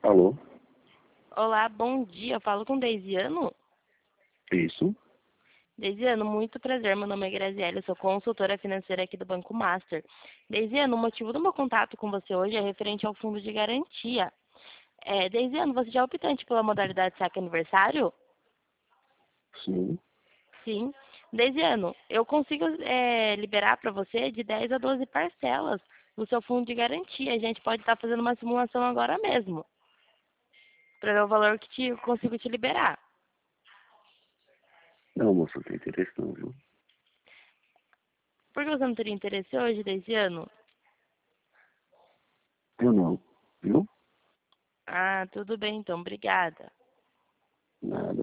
Alô? Olá, bom dia. Eu falo com Deisiano. Isso? Deisiano, muito prazer. Meu nome é Graziella, eu sou consultora financeira aqui do Banco Master. Deisiano, o motivo do meu contato com você hoje é referente ao fundo de garantia. Deisiano, você já é optante pela modalidade saque aniversário? Sim. Sim. Deisiano, eu consigo liberar para você de 10 a 12 parcelas no seu fundo de garantia. A gente pode estar fazendo uma simulação agora mesmo, para ver o valor que eu consigo te liberar. Não, moço, não tem interesse não, viu? Por que você não teria interesse hoje, Deisiano? Eu não, viu? Ah, tudo bem então, obrigada. Nada.